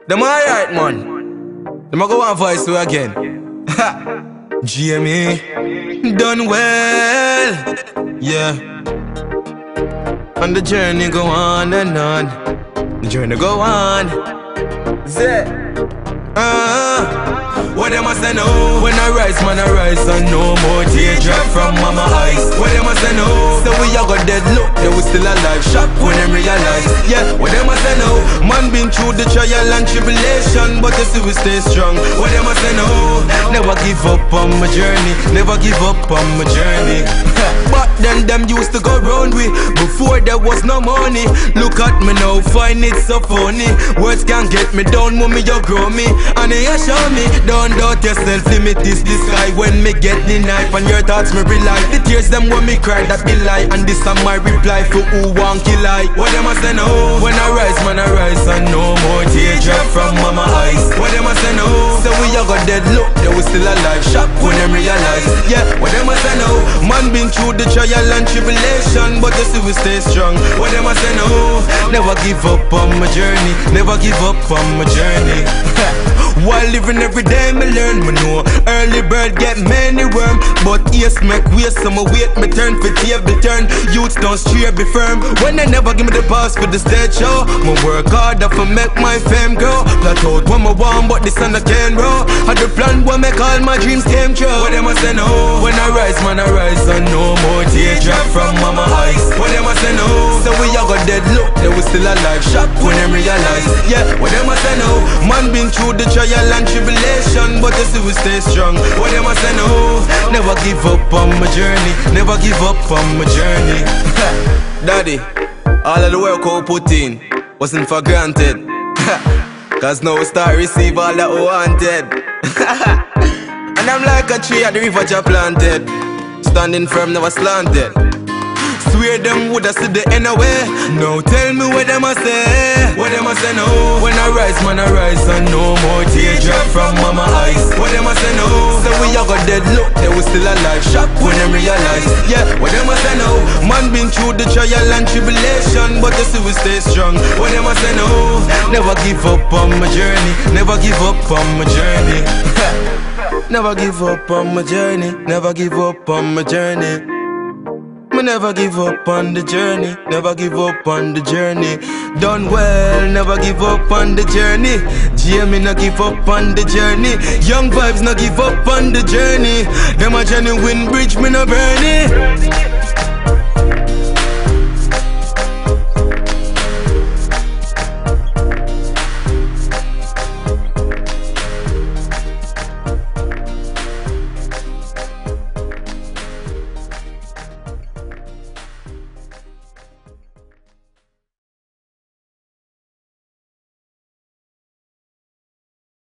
Them alright, man. Them a go on voice to again. Ha! Jamie, done well. Yeah. And the journey go on and on. The journey go on. Zay. What them a say no? When I rise, man, I rise, and no more teardrop from mama eyes. What them a say no? So we a got dead look, they we still alive. Shock when them realize. Yeah, what them a say no? Man been through the trial and tribulation, but you see we stay strong. What them a say no? Never give up on my journey. Never give up on my journey. But then them used to go round with before there was no money. Look at me now, find it so funny. Words can't get me down, mommy, you grow me. And you show me, don't doubt yourself, limit is the sky. When me get the knife and your thoughts me rely. The tears them when me cry, that be lie. And this is my reply for who want kill I. What them a say no? When I rise, man, I rise, and no more teardrop from mama eyes. What them a say no? So we a got dead look, they we still alive. Shock when them realize. Yeah, what them a say no? Man been through the trial and tribulation, but you see we stay strong. What them a say no? Never give up on my journey. Never give up on my journey. While living every day, me learn, me know early bird get many worm. But yes, make waste, so me wait, me turn for table turn. Youths don't stray, be firm. When they never give me the pass for the stage show, me work harder for make my fame grow. Plot out when me want, but the sun I can't roll. Had the plan will make all my dreams came true. What them a say no? When I rise, man, I rise, and no more teardrop from mama eyes. What them a say no? So we all got dead look, they we still alive. Shock when them realize. Yeah, what them a say no? Man been through the trial and tribulation, but you see we stay strong. What them a say no? Never give up on my journey. Never give up on my journey. Daddy, all of the work I put in wasn't for granted. Cause now we start receive all that we wanted. And I'm like a tree at the river just planted, standing firm, never slanted. Swear them woulda see the end away. Now tell me what them a say. What them a say no? When I rise, man, I rise, and no more teardrop from mama eyes. What them a say no? So we a got dead look, they we still alive. Shock when them realize. Yeah, what them a say no? Man been through the trial and tribulation, but you see we stay strong. What them a say no? Never give up on my journey. Never give up on my journey. Never give up on my journey. Never give up on my journey. Me never give up on the journey. Never give up on the journey. Done well, never give up on the journey. Jamie no give up on the journey. Young vibes no give up on the journey. Them a genuine bridge, me no burn it.